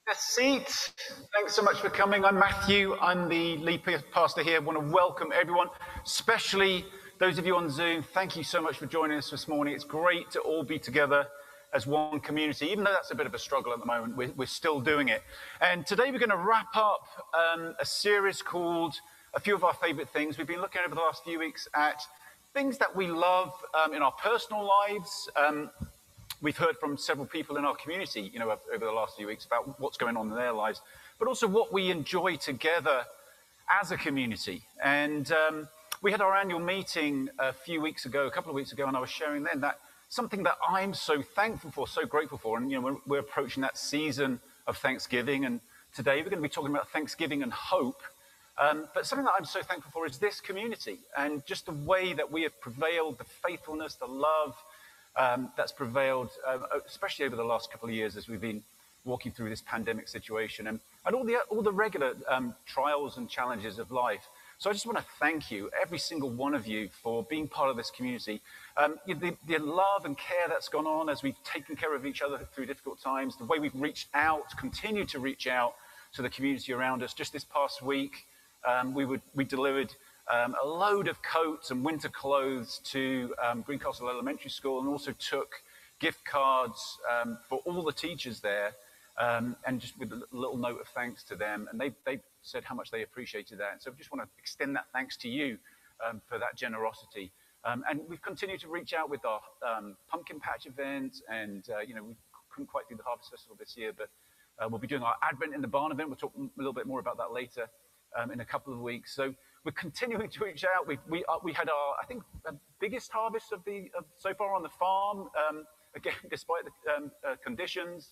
A seat. Thanks so much for coming. I'm Matthew. I'm the lead pastor here. I want to welcome everyone, especially those of you on Zoom. Thank you so much for joining us this morning. It's great to all be together as one community. Even though that's a bit of a struggle at the moment, we're still doing it. And today we're going to wrap up a series called A Few of Our Favorite Things. We've been looking over the last few weeks at things that we love in our personal lives. We've heard from several people in our community, over the last few weeks about what's going on in their lives, but also what we enjoy together as a community. And we had our annual meeting a couple of weeks ago, and I was sharing then that something that I'm so thankful for, so grateful for. And, we're approaching that season of Thanksgiving, and today we're going to be talking about Thanksgiving and hope. But something that I'm so thankful for is this community and just the way that we have prevailed, the faithfulness, the love, that's prevailed, especially over the last couple of years as we've been walking through this pandemic situation and all the regular trials and challenges of life. So I just want to thank you, every single one of you, for being part of this community. The love and care that's gone on as we've taken care of each other through difficult times, the way we've reached out, continue to reach out to the community around us. Just this past week, we delivered a load of coats and winter clothes to Greencastle Elementary School, and also took gift cards for all the teachers there, and just with a little note of thanks to them. And they said how much they appreciated that. And so I just want to extend that thanks to you for that generosity. And we've continued to reach out with our pumpkin patch event, and we couldn't quite do the Harvest Festival this year, but we'll be doing our Advent in the Barn event. We'll talk a little bit more about that later in a couple of weeks. So we're continuing to reach out. We had our, I think, biggest harvest so far on the farm. Again, despite the conditions.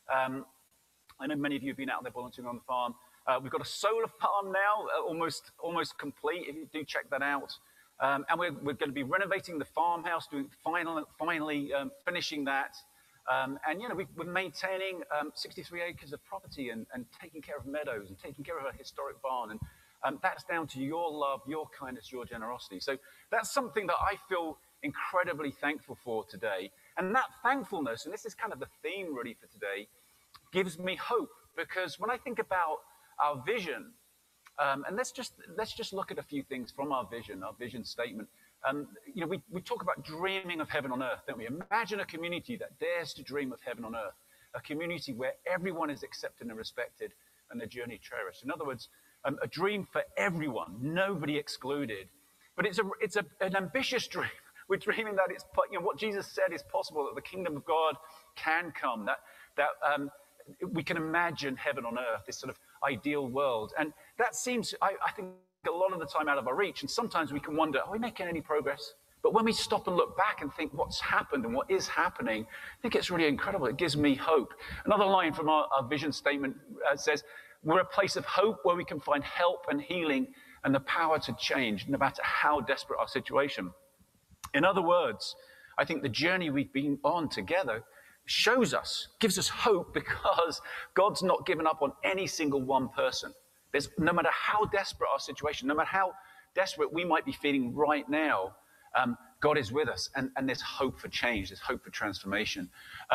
I know many of you have been out there volunteering on the farm. We've got a solar farm now, almost complete. If you do check that out, and we're going to be renovating the farmhouse, finally finishing that. And we're maintaining 63 acres of property and taking care of meadows and taking care of a historic barn. And that's down to your love, your kindness, your generosity. So that's something that I feel incredibly thankful for today. And that thankfulness, and this is kind of the theme really for today, gives me hope. Because when I think about our vision, and let's just look at a few things from our vision statement. We talk about dreaming of heaven on earth, don't we? Imagine a community that dares to dream of heaven on earth, a community where everyone is accepted and respected and their journey cherished. In other words, a dream for everyone, nobody excluded. But it's an ambitious dream. We're dreaming that what Jesus said is possible, that the kingdom of God can come, that we can imagine heaven on earth, this sort of ideal world. And that seems, I think, a lot of the time out of our reach. And sometimes we can wonder, are we making any progress? But when we stop and look back and think what's happened and what is happening, I think it's really incredible. It gives me hope. Another line from our vision statement says, we're a place of hope where we can find help and healing and the power to change, no matter how desperate our situation. In other words, I think the journey we've been on together gives us hope, because God's not given up on any single one person. No matter how desperate our situation, no matter how desperate we might be feeling right now, God is with us, and there's hope for change, there's hope for transformation.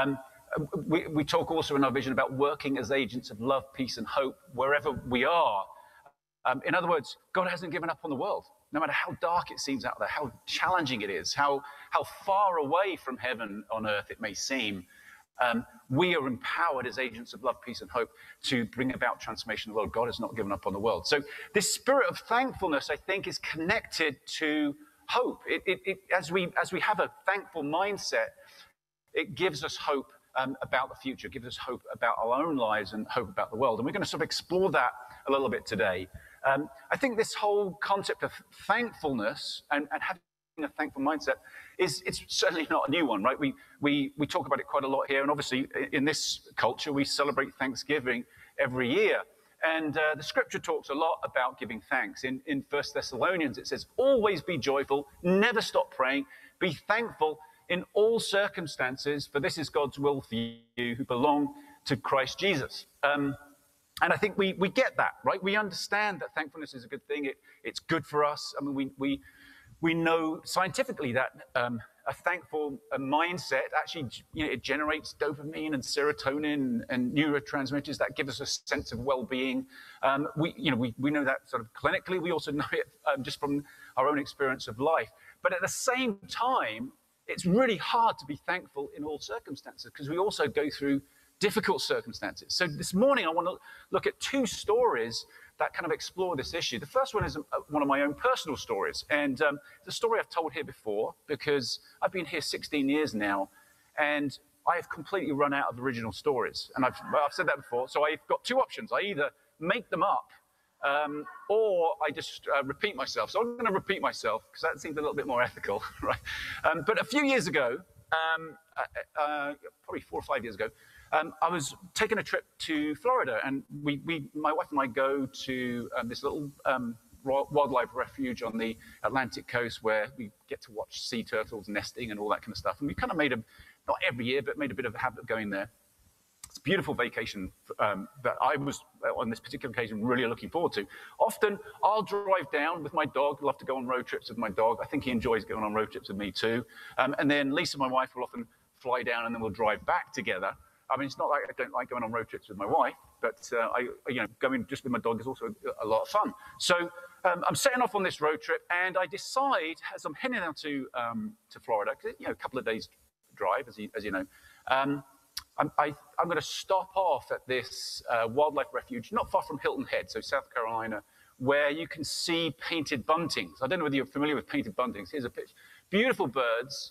We talk also in our vision about working as agents of love, peace, and hope wherever we are. In other words, God hasn't given up on the world, no matter how dark it seems out there, how challenging it is, how far away from heaven on earth it may seem. We are empowered as agents of love, peace, and hope to bring about transformation in the world. God has not given up on the world. So this spirit of thankfulness, I think, is connected to hope. As we have a thankful mindset, it gives us hope about the future, gives us hope about our own lives and hope about the world. And we're going to sort of explore that a little bit today. I think this whole concept of thankfulness and having a thankful mindset it's certainly not a new one, right? We talk about it quite a lot here, and obviously in this culture we celebrate Thanksgiving every year. And the scripture talks a lot about giving thanks. In 1 Thessalonians it says, always be joyful, never stop praying, be thankful in all circumstances, for this is God's will for you who belong to Christ Jesus. And I think we get that, right? We understand that thankfulness is a good thing. It's good for us. I mean, we know scientifically that a thankful mindset, actually, it generates dopamine and serotonin and neurotransmitters that give us a sense of well-being. We know that sort of clinically. We also know it just from our own experience of life. But at the same time, it's really hard to be thankful in all circumstances because we also go through difficult circumstances. So this morning, I want to look at two stories that kind of explore this issue. The first one is one of my own personal stories. And it's a story I've told here before because I've been here 16 years now, and I have completely run out of original stories. And I've said that before. So I've got two options. I either make them up or I just repeat myself. So I'm going to repeat myself because that seems a little bit more ethical, right? But a few years ago, probably 4 or 5 years ago, I was taking a trip to Florida, and my wife and I go to this little wildlife refuge on the Atlantic coast where we get to watch sea turtles nesting and all that kind of stuff. And we kind of not every year, but made a bit of a habit of going there. It's a beautiful vacation that I was, on this particular occasion, really looking forward to. Often, I'll drive down with my dog. I love to go on road trips with my dog. I think he enjoys going on road trips with me too. And then Lisa, my wife, will often fly down, and then we'll drive back together. I mean, it's not like I don't like going on road trips with my wife, but going just with my dog is also a lot of fun. So I'm setting off on this road trip, and I decide as I'm heading down to Florida, because a couple of days drive, as you know, I'm going to stop off at this wildlife refuge not far from Hilton Head, so South Carolina, where you can see painted buntings. I don't know whether you're familiar with painted buntings. Here's a picture. Beautiful birds.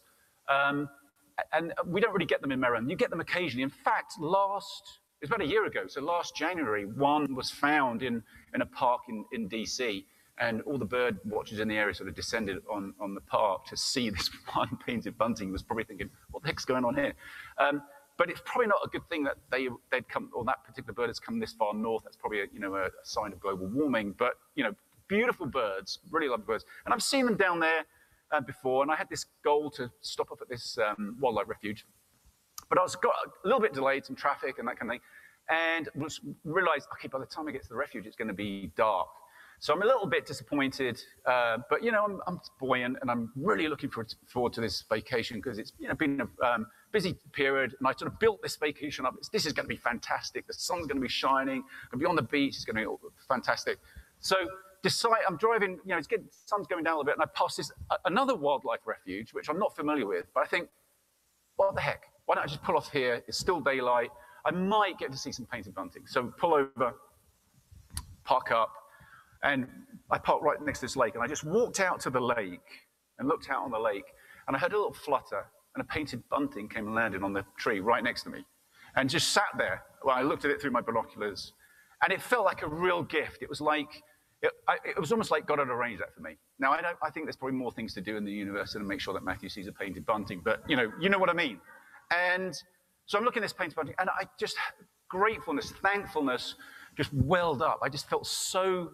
And we don't really get them in Maryland. You get them occasionally. In fact, it was about a year ago, so last January, one was found in a park in DC, and all the bird watchers in the area sort of descended on the park to see this one painted bunting. He was probably thinking, what the heck's going on here? But it's probably not a good thing that they'd come, or that particular bird has come this far north. That's probably a sign of global warming. But beautiful birds, really lovely birds, and I've seen them down there before, and I had this goal to stop off at this wildlife refuge, but I got a little bit delayed, some traffic and that kind of thing, and realized, okay, by the time I get to the refuge, it's going to be dark. So I'm a little bit disappointed, but I'm buoyant, and I'm really looking forward to this vacation because it's been a busy period, and I sort of built this vacation up. This is going to be fantastic. The sun's going to be shining. I'm going to be on the beach. It's going to be fantastic. So I'm driving, sun's going down a little bit, and I pass this another wildlife refuge, which I'm not familiar with, but I think, what the heck? Why don't I just pull off here? It's still daylight. I might get to see some painted bunting. So pull over, park up, and I parked right next to this lake, and I just walked out to the lake and looked out on the lake, and I heard a little flutter, and a painted bunting came and landed on the tree right next to me, and just sat there while I looked at it through my binoculars, and it felt like a real gift. It was like, it was almost like God had arranged that for me. Now, I think there's probably more things to do in the universe than make sure that Matthew sees a painted bunting, but you know what I mean. And so I'm looking at this painted bunting, and I just, gratefulness, thankfulness just welled up. I just felt so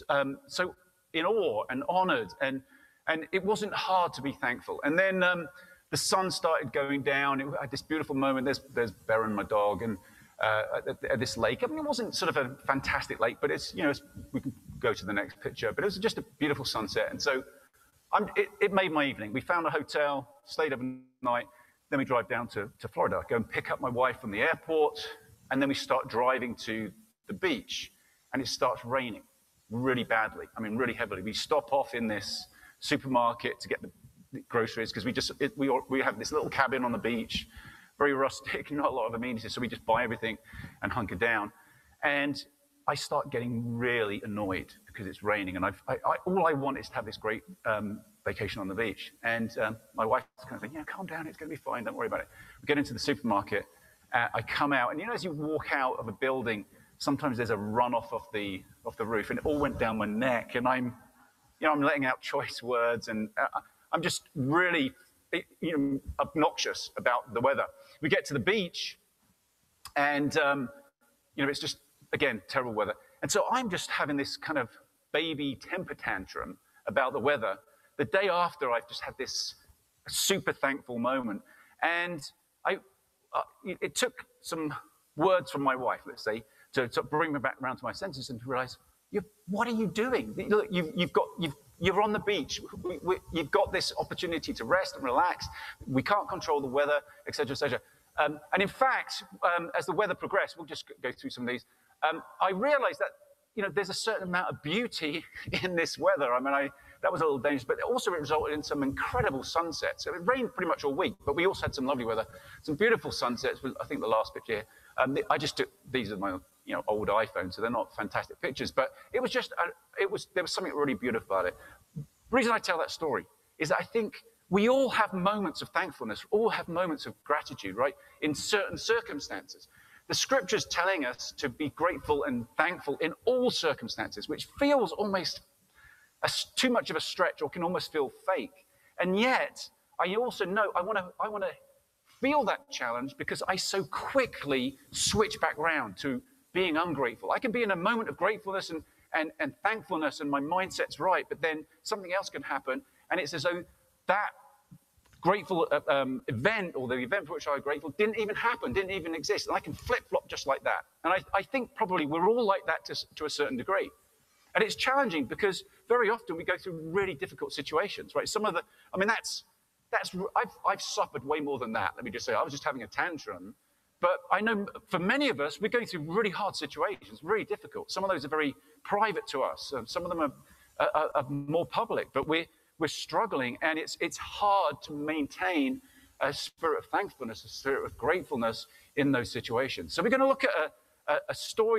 in awe and honored, and it wasn't hard to be thankful. And then the sun started going down. It had this beautiful moment. There's Baron, my dog, and at this lake. I mean, it wasn't sort of a fantastic lake, but we can go to the next picture, but it was just a beautiful sunset. And so it made my evening. We found a hotel, stayed overnight, then we drive down to Florida, go and pick up my wife from the airport, and then we start driving to the beach, and it starts raining really badly. I mean, really heavily. We stop off in this supermarket to get the groceries because we have this little cabin on the beach, very rustic, not a lot of amenities, so we just buy everything and hunker down. And I start getting really annoyed because it's raining, and all I want is to have this great vacation on the beach. And my wife's kind of saying, calm down, it's going to be fine, don't worry about it. We get into the supermarket, I come out, and as you walk out of a building, sometimes there's a runoff off the roof, and it all went down my neck, and I'm letting out choice words, and I'm just really obnoxious about the weather. We get to the beach, and it's just, again, terrible weather. And so I'm just having this kind of baby temper tantrum about the weather. The day after, I've just had this super thankful moment. And it took some words from my wife, let's say, to bring me back around to my senses and to realize, what are you doing? Look, you've You're on the beach. You've got this opportunity to rest and relax. We can't control the weather, etc., etc. And in fact, as the weather progressed, we'll just go through some of these. I realized that there's a certain amount of beauty in this weather. I mean, that was a little dangerous, but also it resulted in some incredible sunsets. It rained pretty much all week, but we also had some lovely weather, some beautiful sunsets. I think the last picture here. I just took these are my old iPhone, so they're not fantastic pictures, but it was just there was something really beautiful about it. The reason I tell that story is that I think we all have moments of thankfulness, all have moments of gratitude, right? In certain circumstances. The scripture's telling us to be grateful and thankful in all circumstances, which feels almost too much of a stretch or can almost feel fake. And yet, I also know I want to feel that challenge because I so quickly switch back round to being ungrateful. I can be in a moment of gratefulness and thankfulness and my mindset's right, but then something else can happen and it's as though that grateful event or the event for which I was grateful didn't even happen, didn't even exist. And I can flip-flop just like that. And I think probably we're all like that to a certain degree. And it's challenging because very often we go through really difficult situations, right? I've suffered way more than that. Let me just say, I was just having a tantrum. But I know for many of us, we're going through really hard situations, really difficult. Some of those are very private to us. Some of them are more public, but we're struggling, and it's hard to maintain a spirit of thankfulness, a spirit of gratefulness in those situations. So we're going to look at a story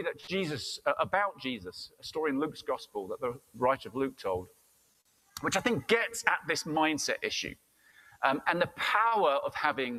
about Jesus, a story in Luke's gospel that the writer of Luke told, which I think gets at this mindset issue and the power of having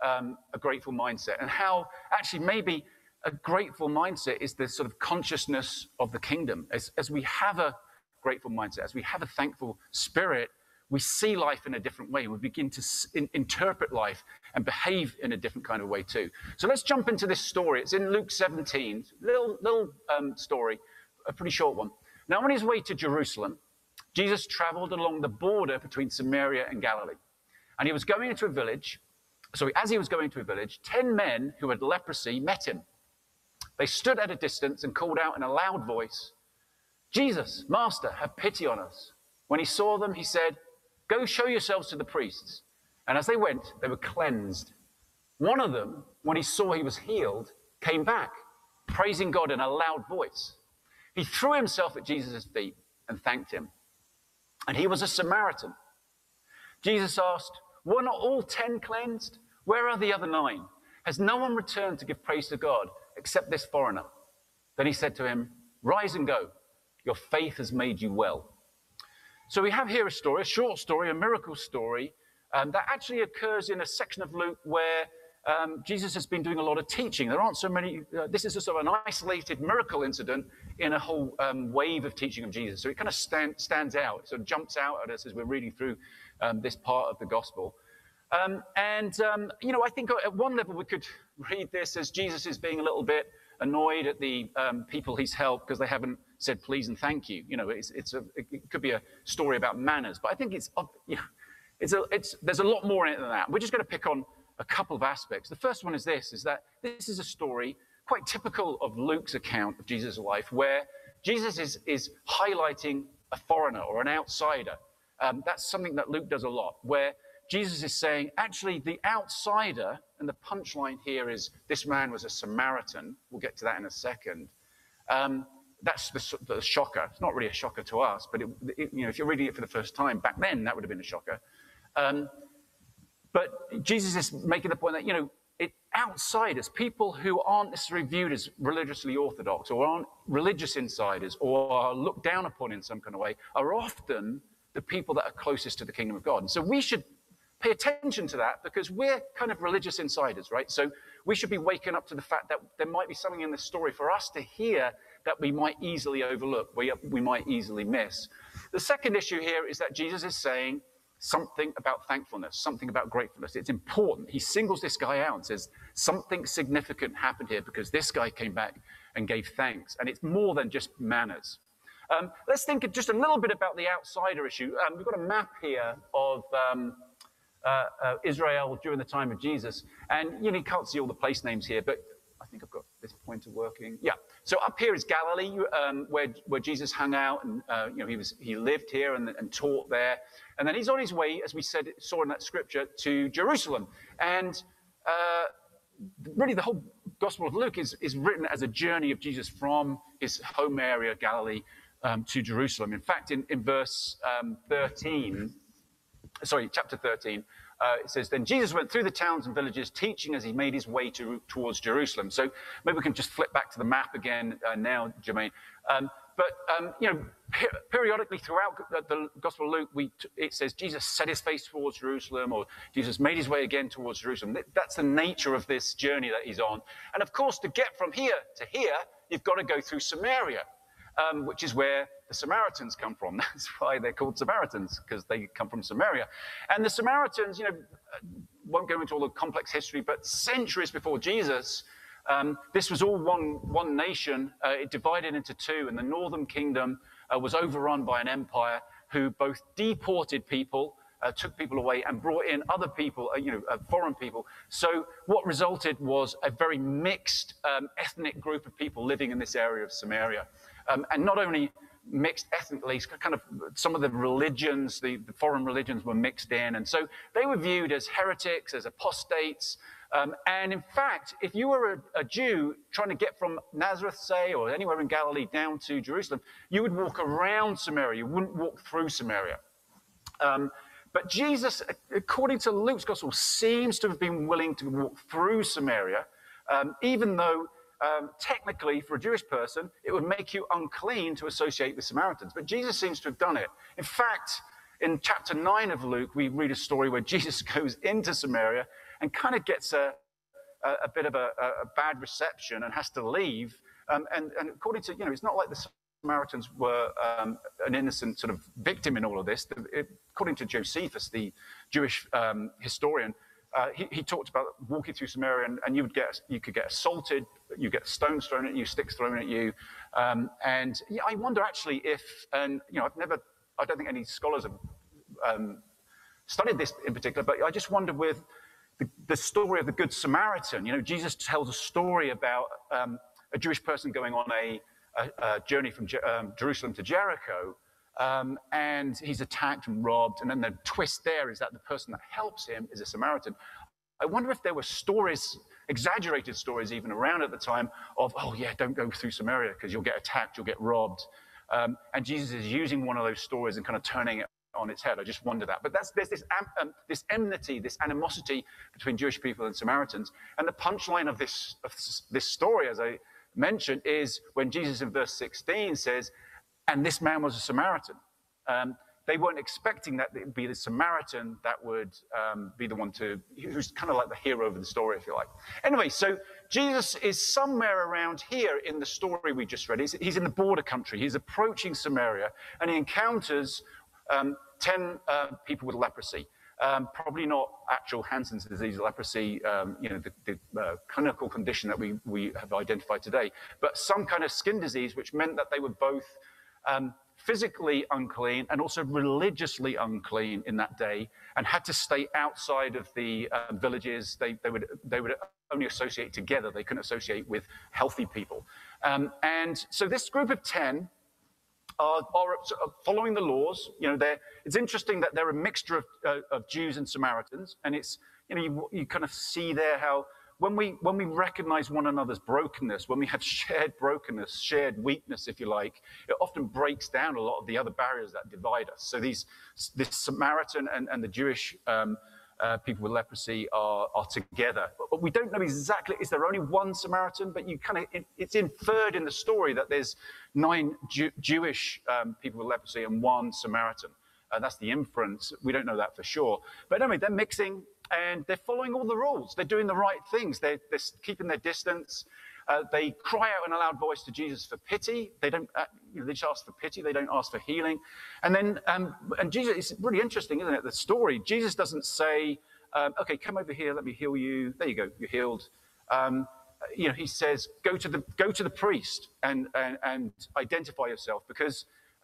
a grateful mindset, and how actually maybe a grateful mindset is the sort of consciousness of the kingdom. As we have a grateful mindset, as we have a thankful spirit, we see life in a different way. We begin to interpret life and behave in a different kind of way too. So let's jump into this story. It's in Luke 17, little story, a pretty short one. Now on his way to Jerusalem, Jesus traveled along the border between Samaria and Galilee. And he was going into a village. So as he was going to a village, 10 men who had leprosy met him. They stood at a distance and called out in a loud voice, "Jesus, Master, have pity on us." When he saw them, he said, "Go show yourselves to the priests." And as they went, they were cleansed. One of them, when he saw he was healed, came back, praising God in a loud voice. He threw himself at Jesus' feet and thanked him. And he was a Samaritan. Jesus asked, "Were not all 10 cleansed? Where are the other 9? Has no one returned to give praise to God except this foreigner?" Then he said to him, "Rise and go. Your faith has made you well." So we have here a story, a short story, a miracle story that actually occurs in a section of Luke where Jesus has been doing a lot of teaching. There aren't so many, this is a sort of an isolated miracle incident in a whole wave of teaching of Jesus. So it kind of stands out, it sort of jumps out at us as we're reading through this part of the gospel. I think at one level we could read this as Jesus is being a little bit annoyed at the people he's helped because they haven't said please and thank you. It could be a story about manners, but I think there's a lot more in it than that. We're just going to pick on a couple of aspects. The first one is that this is a story quite typical of Luke's account of Jesus' life, where Jesus is highlighting a foreigner or an outsider. That's something that Luke does a lot, where Jesus is saying, actually, the outsider, and the punchline here is this man was a Samaritan. We'll get to that in a second. That's the shocker. It's not really a shocker to us, but if you're reading it for the first time, back then, that would have been a shocker. But Jesus is making the point that, outsiders, people who aren't necessarily viewed as religiously orthodox or aren't religious insiders or are looked down upon in some kind of way, are often the people that are closest to the kingdom of God. And so we should pay attention to that because we're kind of religious insiders, right? So we should be waking up to the fact that there might be something in this story for us to hear that we might easily overlook, we might easily miss. The second issue here is that Jesus is saying something about thankfulness, something about gratefulness. It's important. He singles this guy out and says, something significant happened here because this guy came back and gave thanks. And it's more than just manners. Let's think just a little bit about the outsider issue. We've got a map here of Israel during the time of Jesus. And you can't see all the place names here, but I think I've got this pointer working? Yeah. So up here is Galilee, where Jesus hung out, and he lived here and taught there. And then he's on his way, as we saw in that scripture, to Jerusalem. And really, the whole Gospel of Luke is written as a journey of Jesus from his home area, Galilee, to Jerusalem. In fact, in verse 13, chapter 13, it says, then Jesus went through the towns and villages, teaching as he made his way towards Jerusalem. So maybe we can just flip back to the map again now, Jermaine. Periodically throughout the Gospel of Luke, it says Jesus set his face towards Jerusalem, or Jesus made his way again towards Jerusalem. That's the nature of this journey that he's on. And of course, to get from here to here, you've got to go through Samaria, which is where the Samaritans come from. That's why they're called Samaritans, because they come from Samaria. And the Samaritans, won't go into all the complex history, but centuries before Jesus, this was all one nation. It divided into two, and the northern kingdom was overrun by an empire who both deported people, took people away, and brought in other people, foreign people. So what resulted was a very mixed ethnic group of people living in this area of Samaria. And not only mixed ethnically, kind of some of the religions, the foreign religions were mixed in. And so they were viewed as heretics, as apostates. And in fact, if you were a Jew trying to get from Nazareth, say, or anywhere in Galilee down to Jerusalem, you would walk around Samaria. You wouldn't walk through Samaria. But Jesus, according to Luke's gospel, seems to have been willing to walk through Samaria, even though technically, for a Jewish person, it would make you unclean to associate with Samaritans. But Jesus seems to have done it. In fact, in chapter 9 of Luke, we read a story where Jesus goes into Samaria and kind of gets a bit of a bad reception and has to leave. And according to, it's not like the Samaritans were an innocent sort of victim in all of this. According to Josephus, the Jewish historian, he talked about walking through Samaria, and you could get assaulted, you get stones thrown at you, sticks thrown at you, and I wonder actually if, I don't think any scholars have studied this in particular, but I just wonder with the story of the Good Samaritan. Jesus tells a story about a Jewish person going on a journey from Jerusalem to Jericho. And he's attacked and robbed. And then the twist there is that the person that helps him is a Samaritan. I wonder if there were stories, exaggerated stories even around at the time of, oh yeah, don't go through Samaria because you'll get attacked, you'll get robbed. And Jesus is using one of those stories and kind of turning it on its head. I just wonder that. But there's this enmity, this animosity between Jewish people and Samaritans. And the punchline of this story, as I mentioned, is when Jesus in verse 16 says, and this man was a Samaritan. They weren't expecting that it would be the Samaritan that would be the one who's kind of like the hero of the story, if you like. Anyway, so Jesus is somewhere around here in the story we just read. He's in the border country. He's approaching Samaria, and he encounters 10 people with leprosy. Probably not actual Hansen's disease, leprosy, the clinical condition that we have identified today, but some kind of skin disease, which meant that they were both physically unclean and also religiously unclean in that day, and had to stay outside of the villages. They would only associate together. They couldn't associate with healthy people. And so this group of 10 are following the laws. It's interesting that they're a mixture of Jews and Samaritans, and it's you kind of see there how when we recognize one another's brokenness, when we have shared brokenness, shared weakness, if you like, it often breaks down a lot of the other barriers that divide us. So this Samaritan and the Jewish people with leprosy are together. But we don't know exactly, is there only one Samaritan? But it's inferred in the story that there's 9 Jewish people with leprosy and 1 Samaritan. That's the inference. We don't know that for sure. But anyway, they're mixing, and they're following all the rules. They're doing the right things. They're keeping their distance. They cry out in a loud voice to Jesus for pity. They don't. They just ask for pity. They don't ask for healing. And then, and Jesus, it's really interesting, isn't it? The story. Jesus doesn't say, "Okay, come over here. Let me heal you. There you go. You're healed." He says, "Go to the priest and identify yourself," because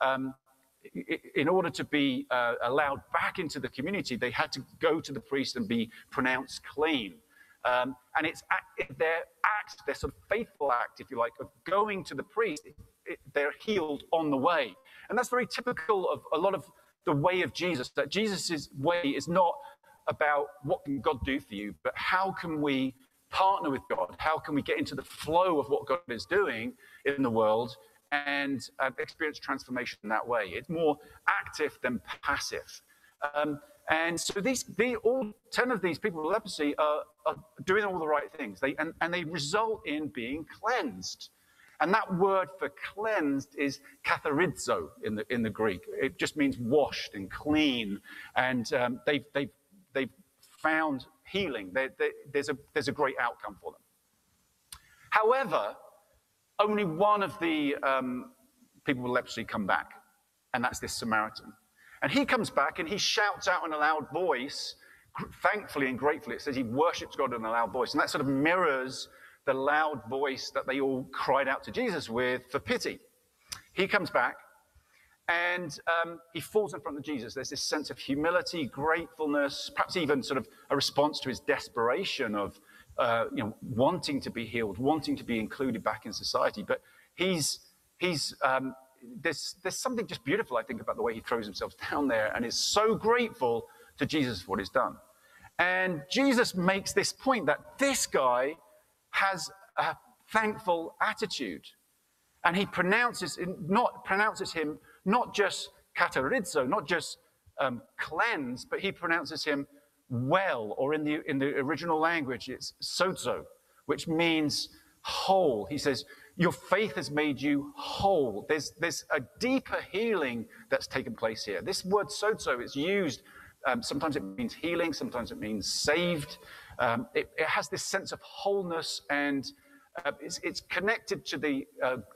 in order to be allowed back into the community, they had to go to the priest and be pronounced clean. And it's their act, their sort of faithful act, if you like, of going to the priest, they're healed on the way. And that's very typical of a lot of the way of Jesus, that Jesus' way is not about what can God do for you, but how can we partner with God? How can we get into the flow of what God is doing in the world and experience transformation in that way? It's more active than passive. And so all 10 of these people with leprosy are doing all the right things. And they result in being cleansed. And that word for cleansed is katharizo in the Greek. It just means washed and clean. And they've found healing. There's a great outcome for them. However, only one of the people with leprosy come back, and that's this Samaritan. And he comes back and he shouts out in a loud voice, thankfully and gratefully. It says he worships God in a loud voice. And that sort of mirrors the loud voice that they all cried out to Jesus with for pity. He comes back and he falls in front of Jesus. There's this sense of humility, gratefulness, perhaps even sort of a response to his desperation of wanting to be healed, wanting to be included back in society. But there's something just beautiful, I think, about the way he throws himself down there and is so grateful to Jesus for what he's done. And Jesus makes this point that this guy has a thankful attitude. And he pronounces him not just katharizo, not just cleanse, but he pronounces him well, or in the original language, it's sozo, which means whole. He says, your faith has made you whole. There's a deeper healing that's taken place here. This word sozo is used, sometimes it means healing, sometimes it means saved. It has this sense of wholeness, and it's connected to the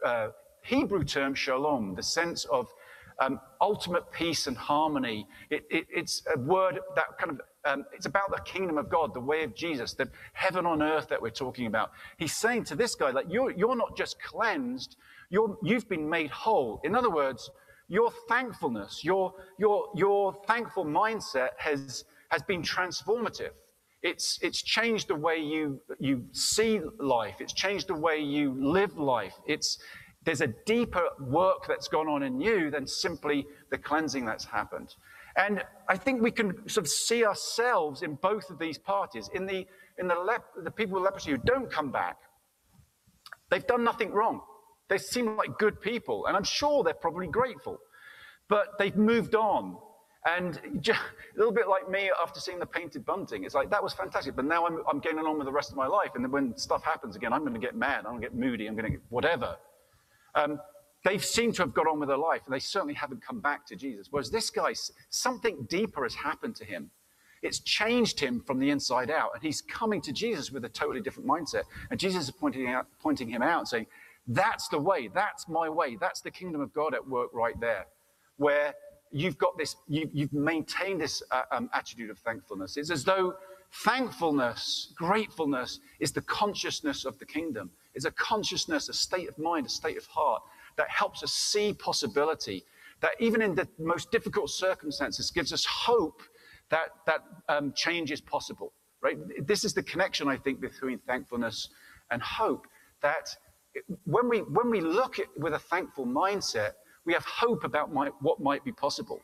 Hebrew term shalom, the sense of ultimate peace and harmony. It's a word that kind of, it's about the kingdom of God, the way of Jesus, the heaven on earth that we're talking about. He's saying to this guy, like, you're not just cleansed, you've been made whole. In other words, your thankfulness, your thankful mindset has been transformative. It's changed the way you see life. It's changed the way you live life. There's a deeper work that's gone on in you than simply the cleansing that's happened. And I think we can sort of see ourselves in both of these parties. In the people with leprosy who don't come back, they've done nothing wrong. They seem like good people, and I'm sure they're probably grateful. But they've moved on. And just, a little bit like me after seeing the painted bunting. It's like, that was fantastic, but now I'm getting on with the rest of my life. And then when stuff happens again, I'm going to get mad, I'm going to get moody, I'm going to get whatever. They've seemed to have got on with their life, and they certainly haven't come back to Jesus. Whereas this guy, something deeper has happened to him. It's changed him from the inside out, and he's coming to Jesus with a totally different mindset. And Jesus is pointing him out and saying, that's the way, that's my way, that's the kingdom of God at work right there, where you've got this, you've maintained this attitude of thankfulness. It's as though thankfulness, gratefulness is the consciousness of the kingdom. It's a consciousness, a state of mind, a state of heart that helps us see possibility, that even in the most difficult circumstances gives us hope that change is possible, right? This is the connection, I think, between thankfulness and hope, that when we look at with a thankful mindset, we have hope about what might be possible.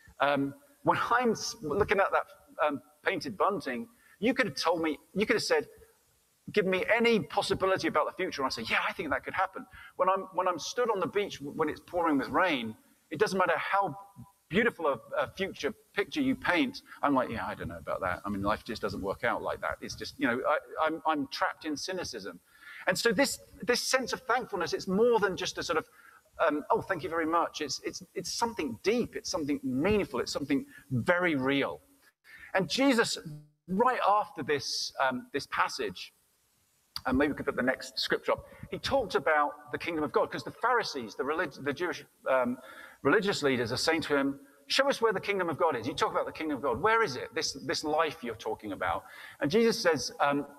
When I'm looking at that painted bunting, you could have told me, you could have said, give me any possibility about the future. And I say, yeah, I think that could happen. When I'm stood on the beach when it's pouring with rain, it doesn't matter how beautiful a future picture you paint. I'm like, yeah, I don't know about that. I mean, life just doesn't work out like that. It's just, I'm trapped in cynicism. And so this sense of thankfulness, it's more than just a sort of, oh, thank you very much. It's something deep. It's something meaningful. It's something very real. And Jesus, right after this passage, and maybe we could put the next scripture up, he talked about the kingdom of God, because the Pharisees, the Jewish religious leaders are saying to him, show us where the kingdom of God is. You talk about the kingdom of God. Where is it, this life you're talking about? And Jesus says,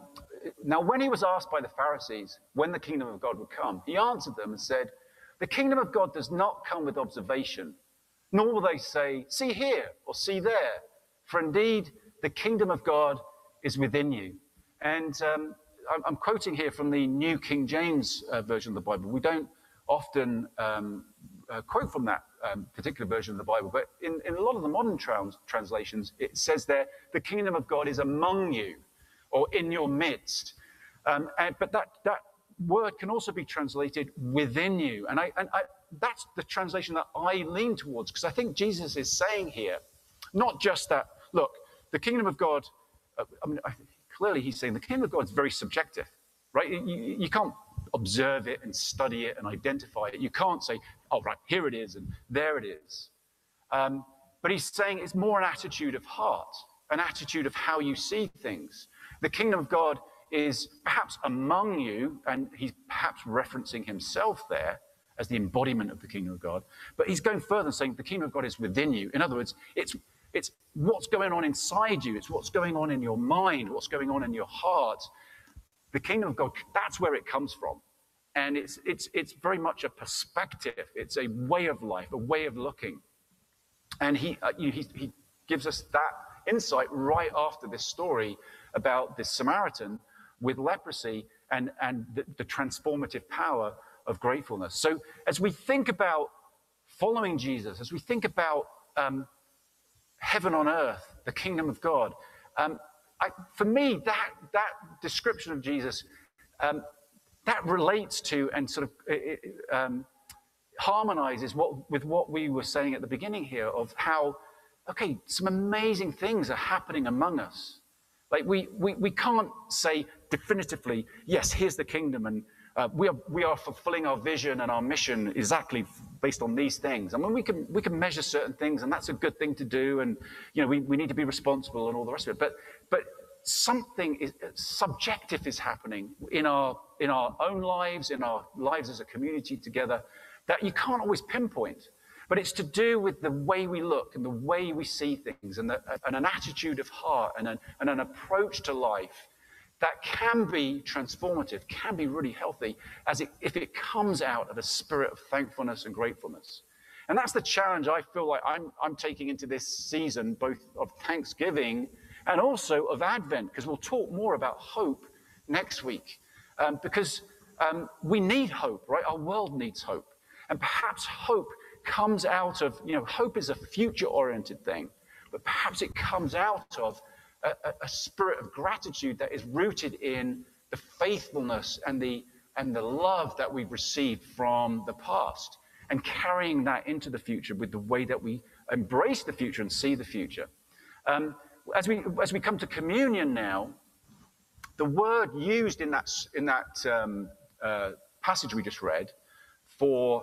now when he was asked by the Pharisees when the kingdom of God would come, he answered them and said, the kingdom of God does not come with observation, nor will they say, see here or see there. For indeed, the kingdom of God is within you. And I'm quoting here from the New King James version of the Bible. We don't often quote from that particular version of the Bible, but in a lot of the modern translations, it says there, the kingdom of God is among you, or in your midst. But that word can also be translated within you. And that's the translation that I lean towards, because I think Jesus is saying here, not just that, look, the kingdom of God, clearly he's saying the kingdom of God is very subjective, right? You can't observe it and study it and identify it. You can't say, oh, right, here it is and there it is. But he's saying it's more an attitude of heart, an attitude of how you see things. The kingdom of God is perhaps among you, and he's perhaps referencing himself there as the embodiment of the kingdom of God. But he's going further and saying the kingdom of God is within you. In other words, it's what's going on inside you. It's what's going on in your mind, what's going on in your heart. The kingdom of God, that's where it comes from. And it's very much a perspective. It's a way of life, a way of looking. And he gives us that insight right after this story about this Samaritan with leprosy and the transformative power of gratefulness. So as we think about following Jesus, as we think about heaven on earth, the kingdom of God, for me, that description of Jesus, that relates to and sort of harmonizes with what we were saying at the beginning here of how, okay, some amazing things are happening among us. Like we can't say definitively, yes, here's the kingdom, and we are fulfilling our vision and our mission exactly based on these things. I mean, we can measure certain things, and that's a good thing to do, and we need to be responsible and all the rest of it. But something subjective is happening in our own lives, in our lives as a community together, that you can't always pinpoint. But it's to do with the way we look and the way we see things, and an attitude of heart and an approach to life that can be transformative, can be really healthy, if it comes out of a spirit of thankfulness and gratefulness. And that's the challenge I feel like I'm taking into this season, both of Thanksgiving and also of Advent, because we'll talk more about hope next week. Because we need hope, right? Our world needs hope. And perhaps hope comes out of, hope is a future-oriented thing, but perhaps it comes out of a spirit of gratitude that is rooted in the faithfulness and the love that we've received from the past, and carrying that into the future with the way that we embrace the future and see the future. As we come to communion now, the word used in that passage we just read for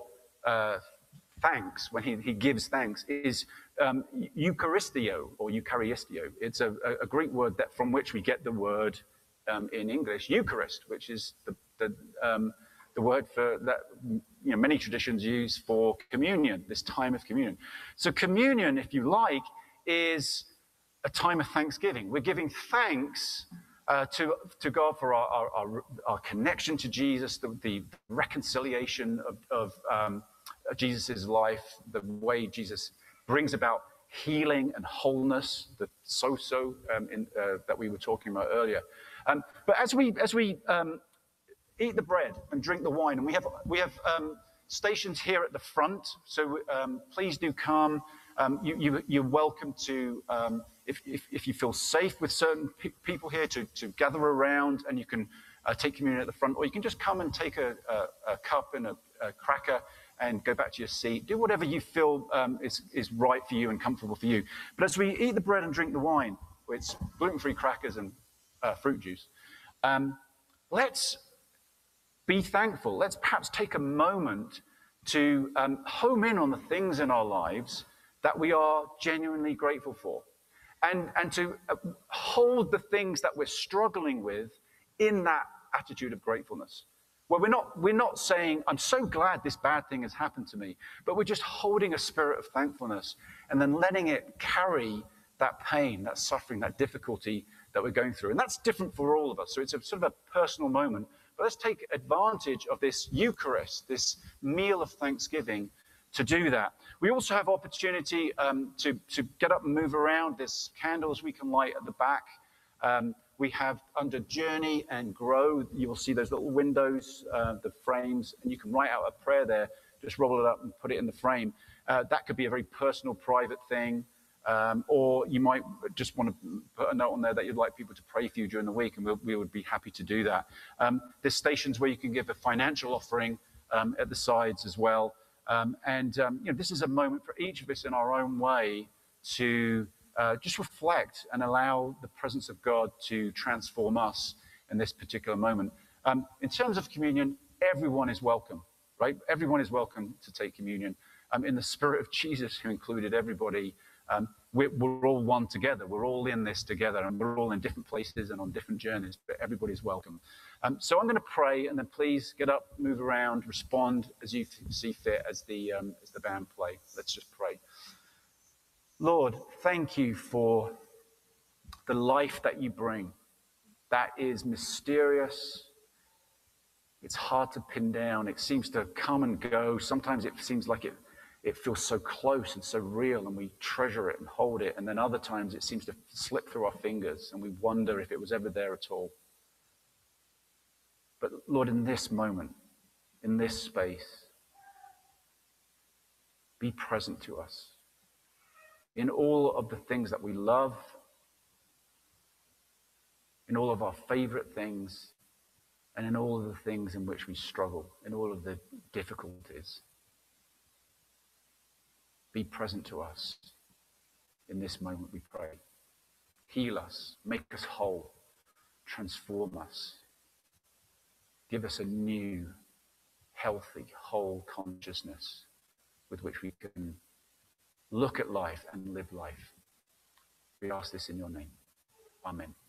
thanks, when he gives thanks, is Eucharistio or Eucharistio. It's a Greek word from which we get the word in English, Eucharist, which is the word for that many traditions use for communion, this time of communion. So communion, if you like, is a time of thanksgiving. We're giving thanks to God for our connection to Jesus, the reconciliation of Jesus' life, the way Jesus brings about healing and wholeness, the so-so that we were talking about earlier. But as we eat the bread and drink the wine, and we have stations here at the front, so please do come. You're welcome to, if you feel safe with certain people here, to gather around, and you can take communion at the front, or you can just come and take a cup and a cracker and go back to your seat. Do whatever you feel is right for you and comfortable for you. But as we eat the bread and drink the wine, it's gluten-free crackers and fruit juice, let's be thankful. Let's perhaps take a moment to home in on the things in our lives that we are genuinely grateful for, and to hold the things that we're struggling with in that attitude of gratefulness. Well, we're not saying, I'm so glad this bad thing has happened to me, but we're just holding a spirit of thankfulness and then letting it carry that pain, that suffering, that difficulty that we're going through. And that's different for all of us. So it's a sort of a personal moment. But let's take advantage of this Eucharist, this meal of thanksgiving, to do that. We also have opportunity to get up and move around. There's candles we can light at the back. we have under Journey and Grow, you'll see those little windows, the frames, and you can write out a prayer there, just roll it up and put it in the frame. That could be a very personal, private thing. Or you might just want to put a note on there that you'd like people to pray for you during the week, and we would be happy to do that. There's stations where you can give a financial offering at the sides as well. This is a moment for each of us in our own way to just reflect and allow the presence of God to transform us in this particular moment. In terms of communion, everyone is welcome, right? Everyone is welcome to take communion. In the spirit of Jesus, who included everybody, we're all one together. We're all in this together, and we're all in different places and on different journeys, but everybody's welcome. So I'm going to pray, and then please get up, move around, respond as you see fit as the band play. Let's just pray. Lord, thank you for the life that you bring. That is mysterious. It's hard to pin down. It seems to come and go. Sometimes it seems like it feels so close and so real, and we treasure it and hold it. And then other times it seems to slip through our fingers, and we wonder if it was ever there at all. But Lord, in this moment, in this space, be present to us in all of the things that we love, in all of our favorite things, and in all of the things in which we struggle, in all of the difficulties. Be present to us in this moment, we pray. Heal us, make us whole, transform us. Give us a new, healthy, whole consciousness with which we can look at life and live life. We ask this in your name. Amen.